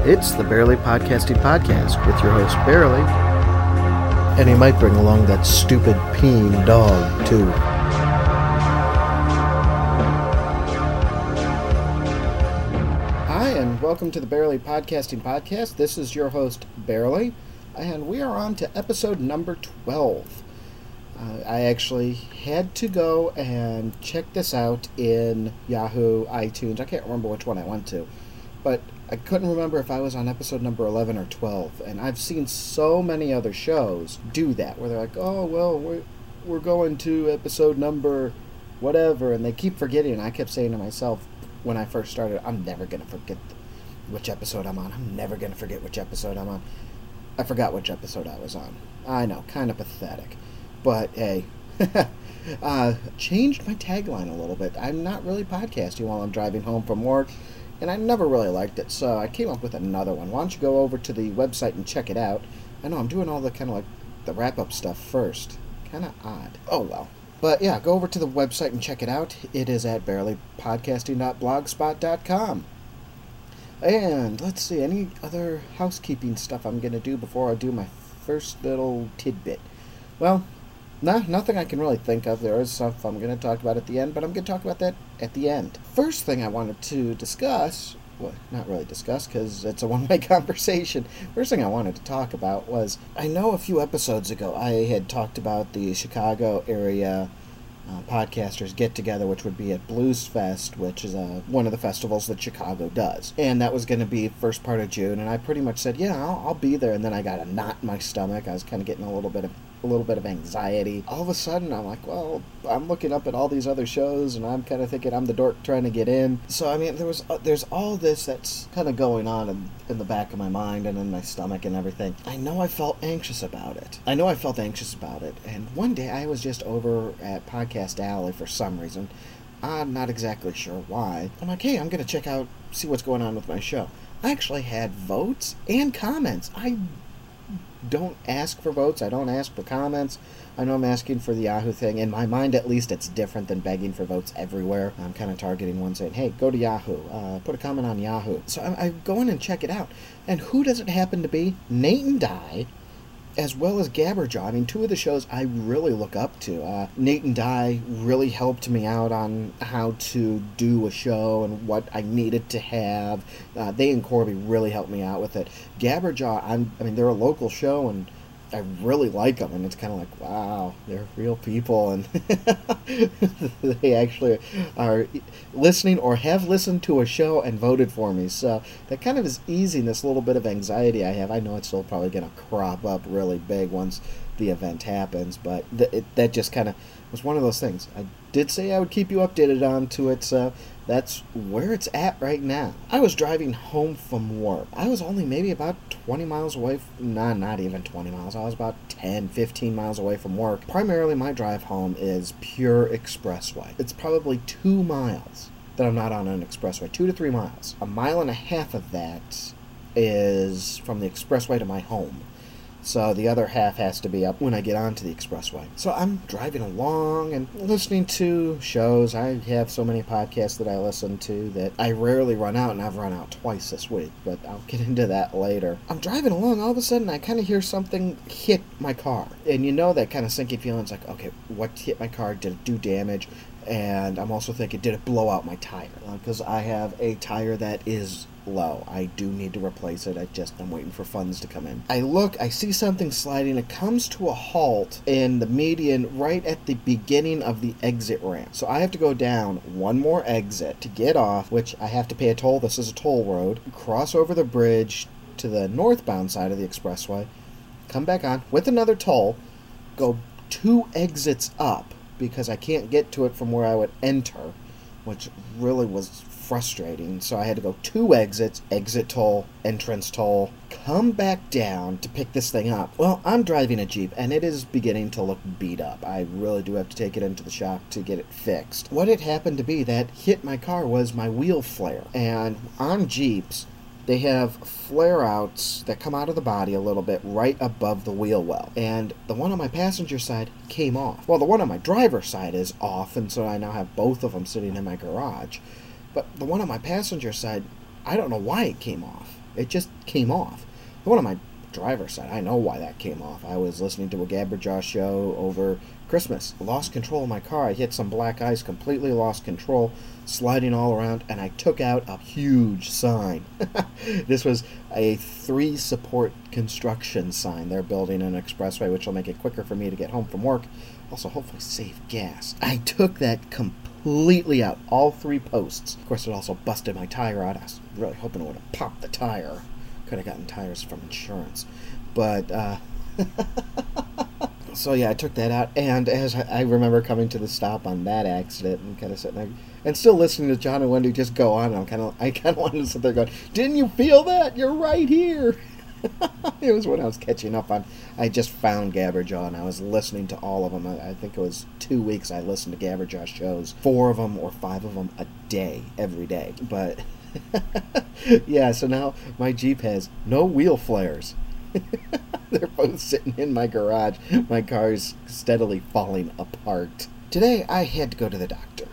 It's the Barely Podcasting Podcast with your host, Barely. And he might bring along that stupid peeing dog, too. Hi, and welcome to the Barely Podcasting Podcast. This is your host, Barely, and we are on to episode number 12. I actually had to go and check this out in Yahoo, iTunes. I can't remember which one I went to, but I couldn't remember if I was on episode number 11 or 12, and I've seen so many other shows do that, where they're like, oh, well, we're going to episode number whatever, and they keep forgetting, and I kept saying to myself when I first started, I'm never going to forget which episode I'm on. I'm never going to forget which episode I'm on. I forgot which episode I was on. I know, kind of pathetic. But, hey, changed my tagline a little bit. I'm not really podcasting while I'm driving home from work, and I never really liked it, so I came up with another one. Why don't you go over to the website and check it out? I know, I'm doing all the kind of like the wrap-up stuff first. Kind of odd. Oh, well. But, yeah, go over to the website and check it out. It is at barelypodcasting.blogspot.com. And, let's see, any other housekeeping stuff I'm going to do before I do my first little tidbit? Well, nothing I can really think of. There is stuff I'm going to talk about at the end, but I'm going to talk about that at the end. First thing I wanted to discuss, well, not really discuss because it's a one-way conversation. First thing I wanted to talk about was, I know a few episodes ago I had talked about the Chicago area podcasters get-together, which would be at Blues Fest, which is one of the festivals that Chicago does. And that was going to be first part of June, and I pretty much said, yeah, I'll be there, and then I got a knot in my stomach. I was kind of getting a little bit of anxiety. All of a sudden, I'm like, well, I'm looking up at all these other shows, and I'm kind of thinking I'm the dork trying to get in. So, I mean, there's all this that's kind of going on in the back of my mind and in my stomach and everything. I know I felt anxious about it. And one day I was just over at Podcast Alley for some reason. I'm not exactly sure why. I'm like, hey, I'm going to check out, see what's going on with my show. I actually had votes and comments. I don't ask for votes. I don't ask for comments. I know I'm asking for the Yahoo thing. In my mind, at least, it's different than begging for votes everywhere. I'm kind of targeting one saying, hey, go to Yahoo. Put a comment on Yahoo. So I go in and check it out. And who does it happen to be? Nate and Di, as well as Gabberjaw. I mean, two of the shows I really look up to. Nate and Di really helped me out on how to do a show and what I needed to have. They and Corby really helped me out with it. Gabberjaw, I mean, they're a local show, and I really like them, and it's kind of like, wow, they're real people, and they actually are listening or have listened to a show and voted for me, so that kind of is easing this little bit of anxiety I have. I know it's still probably going to crop up really big once the event happens, but that just kind of was one of those things. I did say I would keep you updated on to it, so that's where it's at right now. I was driving home from work. I was only maybe about 20 miles away. Not even 20 miles. I was about 10, 15 miles away from work. Primarily my drive home is pure expressway. It's probably 2 miles that I'm not on an expressway. 2 to 3 miles. 1.5 miles of that is from the expressway to my home. So the other half has to be up when I get onto the expressway. So I'm driving along and listening to shows. I have so many podcasts that I listen to that I rarely run out, and I've run out twice this week, but I'll get into that later. I'm driving along, all of a sudden I kind of hear something hit my car. And you know that kind of sinking feeling. It's like, okay, what hit my car? Did it do damage? And I'm also thinking, did it blow out my tire? Because I have a tire that is low. I do need to replace it. I'm waiting for funds to come in. I look, I see something sliding. It comes to a halt in the median right at the beginning of the exit ramp. So I have to go down one more exit to get off, which I have to pay a toll. This is a toll road. Cross over the bridge to the northbound side of the expressway. Come back on with another toll. Go 2 exits up because I can't get to it from where I would enter, which really was frustrating. So I had to go 2 exits, exit toll, entrance toll, come back down to pick this thing up. Well, I'm driving a Jeep, and it is beginning to look beat up. I really do have to take it into the shop to get it fixed. What it happened to be that hit my car was my wheel flare. And on Jeeps, they have flare-outs that come out of the body a little bit right above the wheel well. And the one on my passenger side came off. Well, the one on my driver's side is off, and so I now have both of them sitting in my garage. But the one on my passenger side, I don't know why it came off. It just came off. The one on my driver's side, I know why that came off. I was listening to a Gabberjaw show over Christmas. Lost control of my car. I hit some black ice, completely lost control, sliding all around, and I took out a huge sign. This was a 3 support construction sign. They're building an expressway, which will make it quicker for me to get home from work. Also, hopefully save gas. I took that completely out, all 3 posts. Of course, it also busted my tire out. I was really hoping it would have popped the tire. Could have gotten tires from insurance. But, so yeah, I took that out, and as I remember coming to the stop on that accident and kind of sitting there and still listening to John and Wendy just go on, and I kind of wanted to sit there going, "Didn't you feel that? You're right here." It was when I was catching up on. I just found Gabberjaw, and I was listening to all of them. I think it was 2 weeks I listened to Gabberjaw shows, 4 of them or 5 of them a day, every day. But yeah, so now my Jeep has no wheel flares. They're both sitting in my garage. My car's steadily falling apart. Today I had to go to the doctor.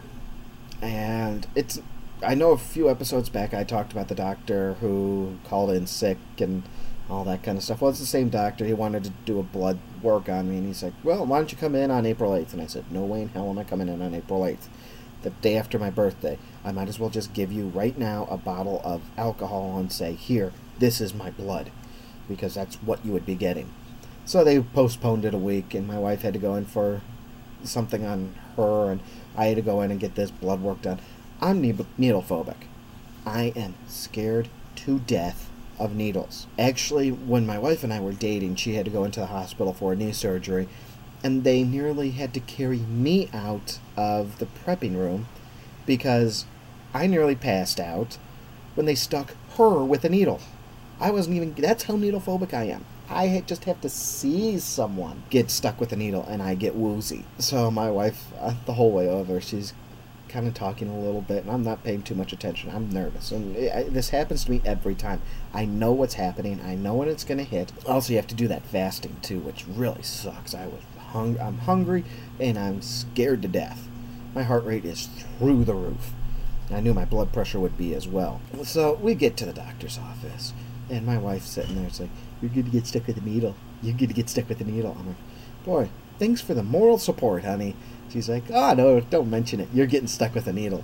And I know a few episodes back I talked about the doctor who called in sick and all that kind of stuff. Well, it's the same doctor. He wanted to do a blood work on me, and he's like, "Well, why don't you come in on April 8th? And I said, "No way in hell am I coming in on April 8th. The day after my birthday. I might as well just give you right now a bottle of alcohol and say, here, this is my blood." Because that's what you would be getting. So they postponed it a week, and my wife had to go in for something on her, and I had to go in and get this blood work done. I'm needle phobic. I am scared to death of needles. Actually, when my wife and I were dating, she had to go into the hospital for a knee surgery, and they nearly had to carry me out of the prepping room because I nearly passed out when they stuck her with a needle. I wasn't even, that's how needle phobic I am. I just have to see someone get stuck with a needle and I get woozy. So my wife, the whole way over, she's kind of talking a little bit, and I'm not paying too much attention. I'm nervous, and this happens to me every time. I know what's happening. I know when it's going to hit. Also, you have to do that fasting too, which really sucks. I'm hungry, and I'm scared to death. My heart rate is through the roof. I knew my blood pressure would be as well. So we get to the doctor's office, and my wife's sitting there. It's like, "You're going to get stuck with a needle. You're going to get stuck with a needle." I'm like, "Boy, thanks for the moral support, honey." She's like, "Oh, no, don't mention it. You're getting stuck with a needle."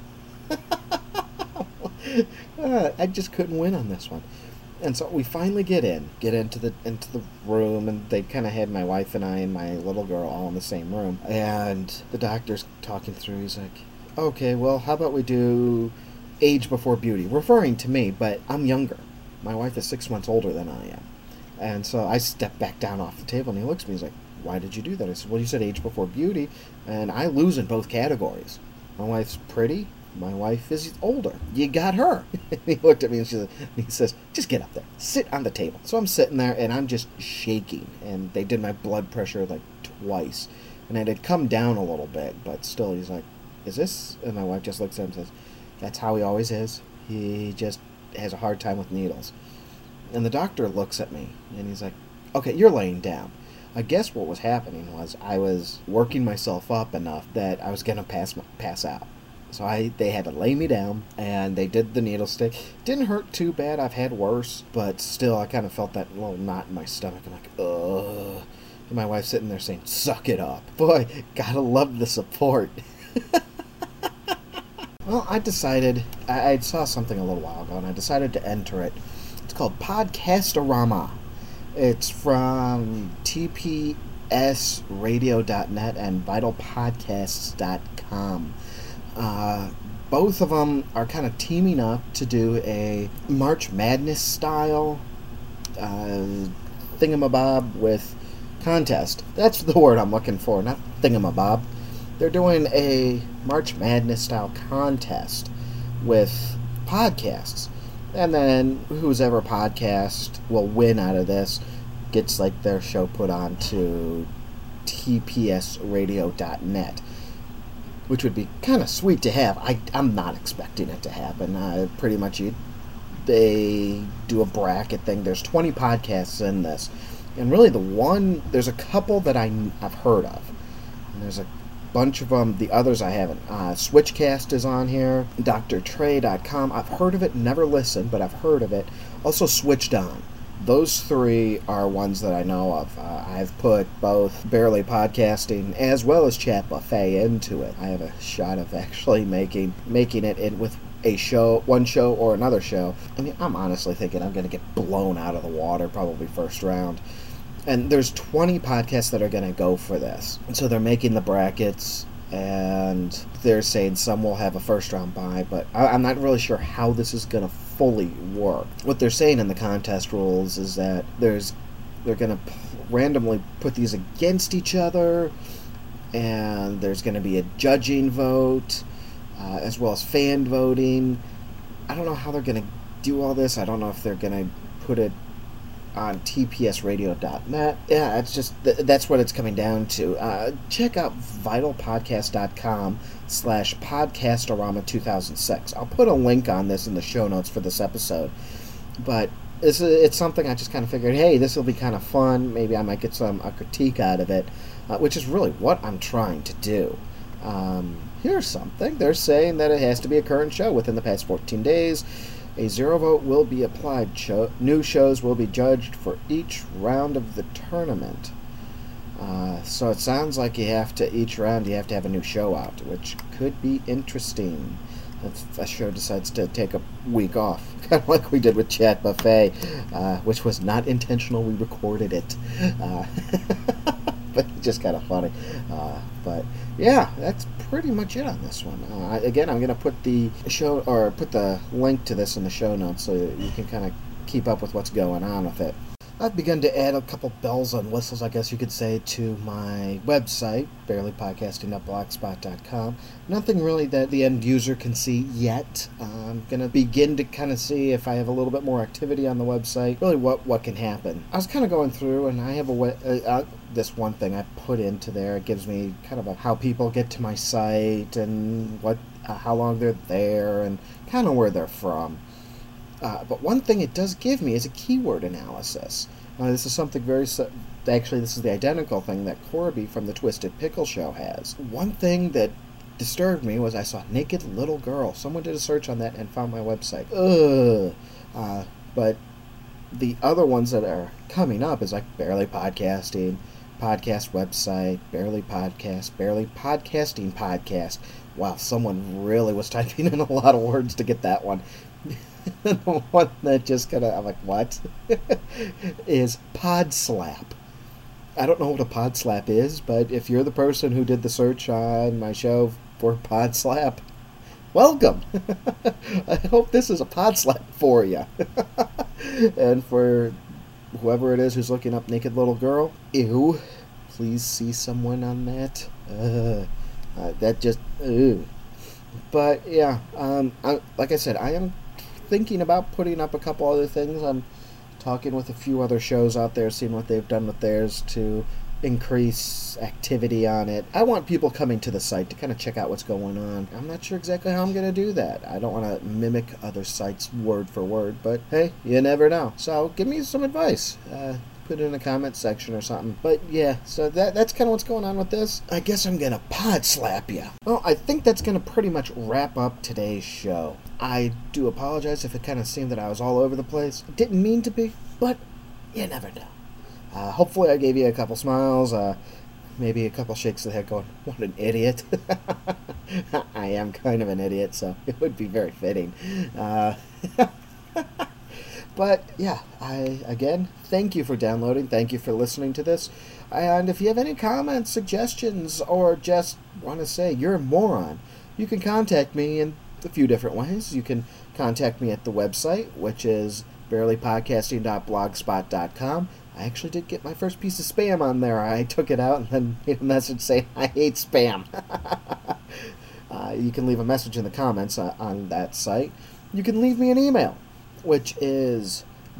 I just couldn't win on this one. And so we finally get into the room, and they kind of had my wife and I and my little girl all in the same room. And the doctor's talking through. He's like, "Okay, well, how about we do age before beauty?" Referring to me, but I'm younger. My wife is 6 months older than I am. And so I step back down off the table, and he looks at me. He's like, "Why did you do that?" I said, "Well, you said age before beauty, and I lose in both categories. My wife's pretty. My wife is older. You got her." He looked at me and he says, "Just get up there. Sit on the table." So I'm sitting there, and I'm just shaking. And they did my blood pressure like twice. And it had come down a little bit, but still, he's like, "Is this?" And my wife just looks at him and says, "That's how he always is. He just has a hard time with needles." And the doctor looks at me, and he's like, "Okay, you're laying down." I guess what was happening was I was working myself up enough that I was going to pass out. So they had to lay me down, and they did the needle stick. Didn't hurt too bad. I've had worse, but still, I kind of felt that little knot in my stomach. I'm like, ugh. And my wife's sitting there saying, "Suck it up." Boy, gotta love the support. Well, I decided, I saw something a little while ago, and I decided to enter it. It's called Podcastorama. It's from tpsradio.net and vitalpodcasts.com. Both of them are kind of teaming up to do a March Madness style thingamabob with contest. That's the word I'm looking for, not thingamabob. They're doing a March Madness style contest with podcasts. And then whoever podcast will win out of this gets like their show put on to tpsradio.net, which would be kind of sweet to have. I'm not expecting it to happen. Pretty much they do a bracket thing. There's 20 podcasts in this. And really there's a couple that I've heard of. And there's a bunch of them. The others I haven't. Switchcast is on here. DrTrey.com. I've heard of it, never listened, but I've heard of it. Also Switched On. Those three are ones that I know of. I've put both Barely Podcasting as well as Chat Buffet into it. I have a shot of actually making it in with one show or another show. I mean, I'm honestly thinking I'm going to get blown out of the water probably first round. And there's 20 podcasts that are going to go for this. And so they're making the brackets, and they're saying some will have a first round bye, but I'm not really sure how this is going to fully work. What they're saying in the contest rules is that they're going to randomly put these against each other, and there's going to be a judging vote, as well as fan voting. I don't know how they're going to do all this. I don't know if they're going to put it on tpsradio.net. Yeah, it's just that's what it's coming down to. Check out vitalpodcast.com/podcastorama2006. I'll put a link on this in the show notes for this episode. But it's something I just kind of figured, hey, this will be kind of fun. Maybe I might get a critique out of it, which is really what I'm trying to do. Here's something. They're saying that it has to be a current show within the past 14 days. A 0 vote will be applied. New shows will be judged for each round of the tournament. So it sounds like each round you have to have a new show out, which could be interesting. If a show decides to take a week off, kind of like we did with Chat Buffet, which was not intentional. We recorded it. But just kind of funny. But yeah, that's pretty much it on this one. Again, I'm going to put the link to this in the show notes so you can kind of keep up with what's going on with it. I've begun to add a couple bells and whistles, I guess you could say, to my website, barelypodcasting.blogspot.com. Nothing really that the end user can see yet. I'm going to begin to kind of see if I have a little bit more activity on the website, really what can happen. I was kind of going through, and I have this one thing I put into there. It gives me kind of how people get to my site and how long they're there and kind of where they're from. But one thing it does give me is a keyword analysis. This is something actually, this is the identical thing that Corby from the Twisted Pickle Show has. One thing that disturbed me was I saw naked little girl. Someone did a search on that and found my website. But the other ones that are coming up is like Barely Podcasting, podcast website, Barely Podcast, Barely Podcasting podcast. Wow, someone really was typing in a lot of words to get that one. The one that just kind of, I'm like, what? is Podslap. I don't know what a Podslap is, but if you're the person who did the search on my show for Podslap, welcome. I hope this is a Podslap for you. And for whoever it is who's looking up naked little girl, ew, please see someone on that. That just, ew. But yeah, like I said, I am thinking about putting up a couple other things. I'm talking with a few other shows out there, seeing what they've done with theirs to increase activity on it. I want people coming to the site to kind of check out what's going on. I'm not sure exactly how I'm going to do that. I don't want to mimic other sites word for word, but hey, you never know. So give me some advice. Put it in the comment section or something. But yeah, so that's kind of what's going on with this. I guess I'm gonna pod slap you. Well, I think that's gonna pretty much wrap up today's show. I do apologize if it kind of seemed that I was all over the place. Didn't mean to be, but you never know. Hopefully I gave you a couple smiles, maybe a couple shakes of the head going, what an idiot. I am kind of an idiot, so it would be very fitting. But yeah, again, thank you for downloading. Thank you for listening to this. And if you have any comments, suggestions, or just want to say you're a moron, you can contact me in a few different ways. You can contact me at the website, which is barelypodcasting.blogspot.com. I actually did get my first piece of spam on there. I took it out and then made a message saying, I hate spam. You can leave a message in the comments on that site. You can leave me an email, which is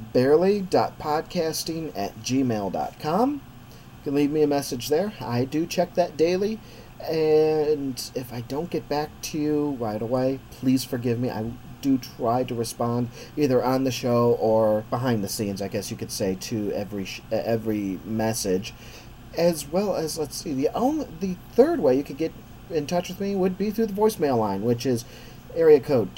barely.podcasting@gmail.com. You can leave me a message there. I do check that daily, and if I don't get back to you right away, please forgive me. I do try to respond either on the show or behind the scenes, I guess you could say, to every message. as well as, let's see, the third way you could get in touch with me would be through the voicemail line, which is area code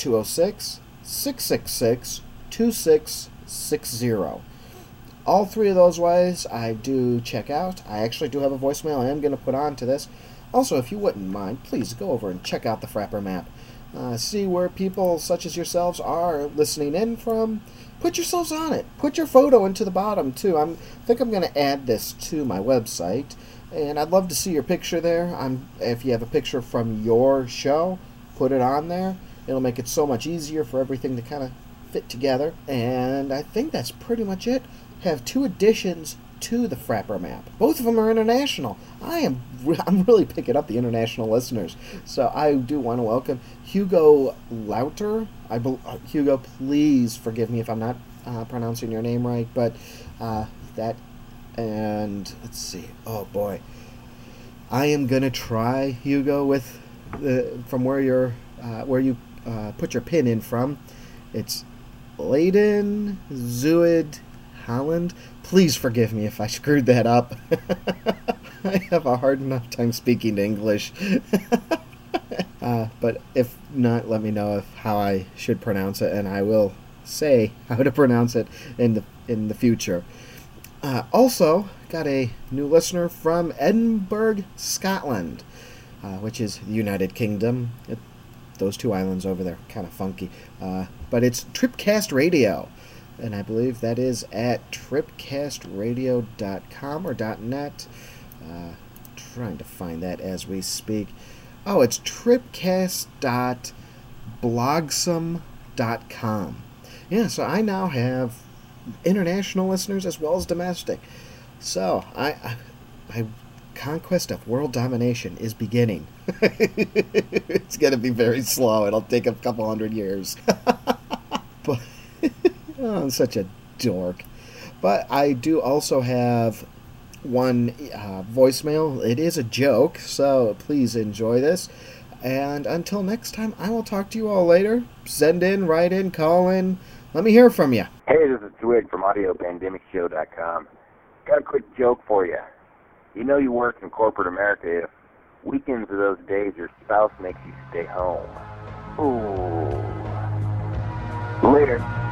206-666-2660. All three of those ways I do check out. I actually do have a voicemail I am going to put on to this. Also, if you wouldn't mind, please go over and check out the Frapper map. See where people such as yourselves are listening in from. Put yourselves on it. Put your photo into the bottom, too. I think I'm going to add this to my website. And I'd love to see your picture there. If you have a picture from your show, put it on there. It'll make it so much easier for everything to kind of fit together. And I think that's pretty much it. Have 2 additions to the Frapper map. Both of them are international. I'm really picking up the international listeners. So I do want to welcome Hugo Lauter. Hugo, please forgive me if I'm not pronouncing your name right, but that, and let's see. Oh boy, I am gonna try, Hugo, with from where you put your pin in from. It's Leiden Zuid Holland. Please forgive me if I screwed that up. I have a hard enough time speaking English. But if not, let me know how I should pronounce it, and I will say how to pronounce it in the future. Also, got a new listener from Edinburgh, Scotland, which is the United Kingdom. Those 2 islands over there, kind of funky. But it's Tripcast Radio. And I believe that is at tripcastradio.com or .net. Trying to find that as we speak. Oh, it's tripcast.blogsome.com. Yeah, so I now have international listeners as well as domestic. So, I conquest of world domination is beginning. It's going to be very slow. It'll take a couple 100 years. But... oh, I'm such a dork. But I do also have one voicemail. It is a joke, so please enjoy this. And until next time, I will talk to you all later. Send in, write in, call in. Let me hear from you. Hey, this is Twig from AudioPandemicShow.com. Got a quick joke for you. You know you work in corporate America if weekends are those days your spouse makes you stay home. Ooh. Later.